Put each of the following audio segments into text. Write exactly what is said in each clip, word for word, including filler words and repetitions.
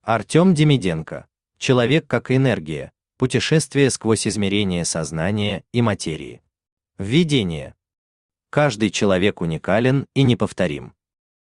Артем Демиденко. Человек как энергия. Путешествие сквозь измерения сознания и материи. Введение. Каждый человек уникален и неповторим.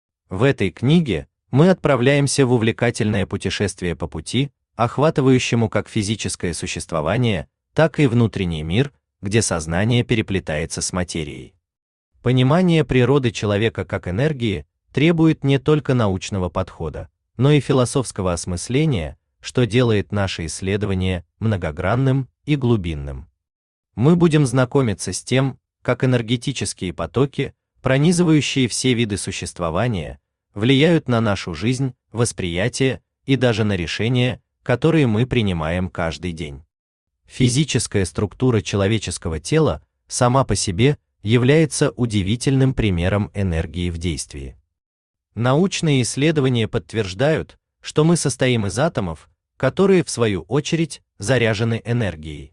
В этой книге мы отправляемся в увлекательное путешествие по пути, охватывающему как физическое существование, так и внутренний мир, где сознание переплетается с материей. Понимание природы человека как энергии требует не только научного подхода, но и философского осмысления, что делает наше исследование многогранным и глубинным. Мы будем знакомиться с тем, как энергетические потоки, пронизывающие все виды существования, влияют на нашу жизнь, восприятие и даже на решения, которые мы принимаем каждый день. Физическая структура человеческого тела сама по себе является удивительным примером энергии в действии. Научные исследования подтверждают, что мы состоим из атомов, которые, в свою очередь, заряжены энергией.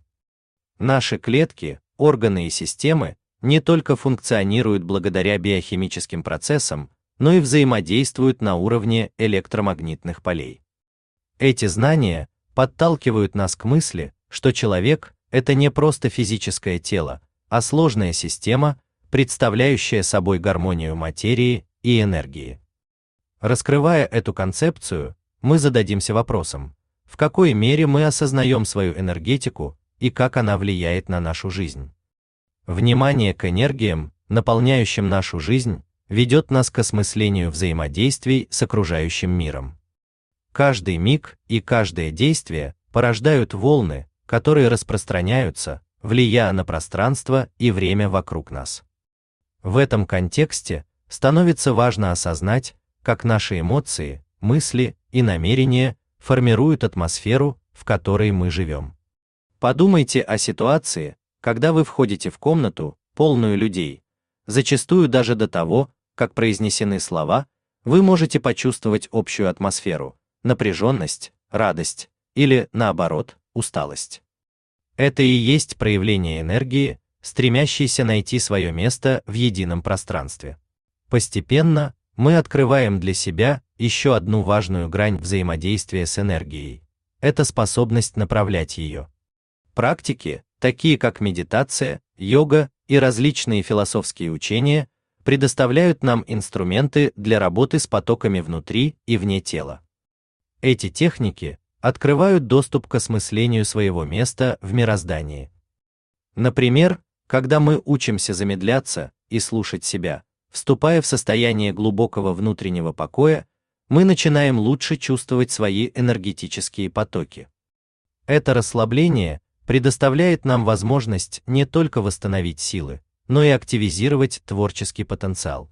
Наши клетки, органы и системы не только функционируют благодаря биохимическим процессам, но и взаимодействуют на уровне электромагнитных полей. Эти знания подталкивают нас к мысли, что человек – это не просто физическое тело, а сложная система, представляющая собой гармонию материи и энергии. Раскрывая эту концепцию, мы зададимся вопросом, в какой мере мы осознаем свою энергетику и как она влияет на нашу жизнь. Внимание к энергиям, наполняющим нашу жизнь, ведет нас к осмыслению взаимодействий с окружающим миром. Каждый миг и каждое действие порождают волны, которые распространяются, влияя на пространство и время вокруг нас. В этом контексте становится важно осознать, как наши эмоции, мысли и намерения формируют атмосферу, в которой мы живем. Подумайте о ситуации, когда вы входите в комнату, полную людей. Зачастую даже до того, как произнесены слова, вы можете почувствовать общую атмосферу, напряженность, радость или, наоборот, усталость. Это и есть проявление энергии, стремящейся найти свое место в едином пространстве. Постепенно мы открываем для себя еще одну важную грань взаимодействия с энергией. Это способность направлять ее. Практики, такие как медитация, йога и различные философские учения, предоставляют нам инструменты для работы с потоками внутри и вне тела. Эти техники открывают доступ к осмыслению своего места в мироздании. Например, когда мы учимся замедляться и слушать себя, вступая в состояние глубокого внутреннего покоя, мы начинаем лучше чувствовать свои энергетические потоки. Это расслабление предоставляет нам возможность не только восстановить силы, но и активизировать творческий потенциал.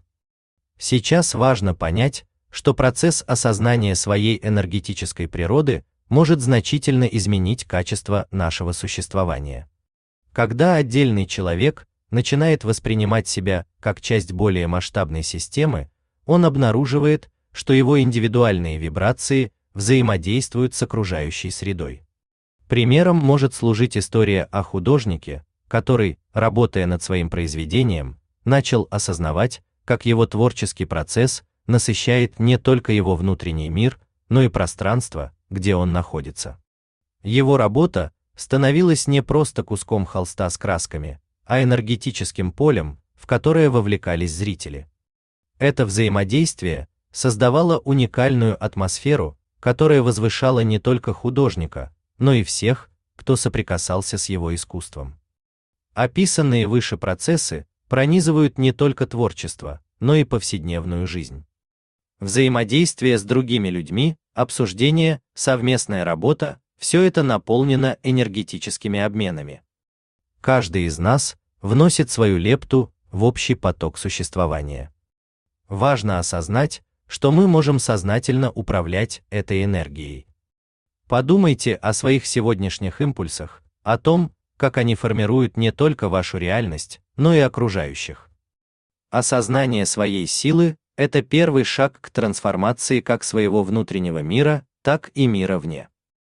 Сейчас важно понять, что процесс осознания своей энергетической природы может значительно изменить качество нашего существования. Когда отдельный человек начинает воспринимать себя как часть более масштабной системы, он обнаруживает, что его индивидуальные вибрации взаимодействуют с окружающей средой. Примером может служить история о художнике, который, работая над своим произведением, начал осознавать, как его творческий процесс насыщает не только его внутренний мир, но и пространство, где он находится. Его работа становилась не просто куском холста с красками, а энергетическим полем, в которое вовлекались зрители. Это взаимодействие создавало уникальную атмосферу, которая возвышала не только художника, но и всех, кто соприкасался с его искусством. Описанные выше процессы пронизывают не только творчество, но и повседневную жизнь. Взаимодействие с другими людьми, обсуждение, совместная работа – все это наполнено энергетическими обменами. Каждый из нас вносит свою лепту в общий поток существования. Важно осознать, что мы можем сознательно управлять этой энергией. Подумайте о своих сегодняшних импульсах, о том, как они формируют не только вашу реальность, но и окружающих. Осознание своей силы – это первый шаг к трансформации как своего внутреннего мира, так и мира вне.